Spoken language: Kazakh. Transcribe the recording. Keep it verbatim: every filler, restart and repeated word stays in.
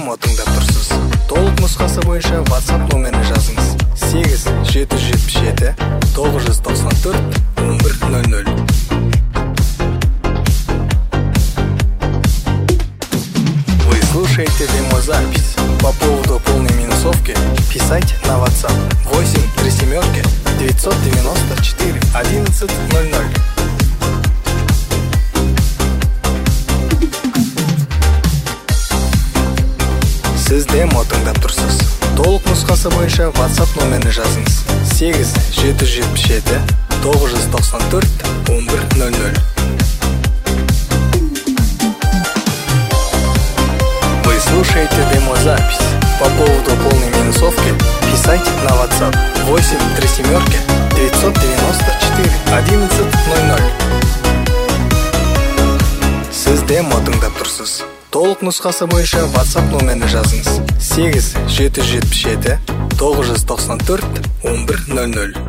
демо тыңдап тұрсыз. Толық нұсқасы бойынша WhatsApp номеріне жазыңыз. сегіз жеті жүз жетпіс жеті тоғыз жүз тоқсан төрт он бір нөл нөл. Вы слушаете демозапись. По поводу полной минусовки писать на WhatsApp восемь три семерки девятьсот девяносто четыре одиннадцать ноль ноль. Сіз демо тыңдап тұрсыз. Толық нұсқасы бойынша WhatsApp номеріне жазыңыз. сегіз жеті жүз жетпіс жеті тоғыз жүз тоқсан төрт он бір нөл нөл. Вы слушаете демозапись. По поводу полной минусовки писать на WhatsApp восемь три семерки девятьсот девяносто четыре одиннадцать ноль ноль. Сіз демо тыңдап тұрсыз. Толық нұсқасы бойынша WhatsApp номеріне жазыңыз. сегіз жеті жүз жетпіс жеті тоғыз жүз тоқсан төрт он бір нөл нөл.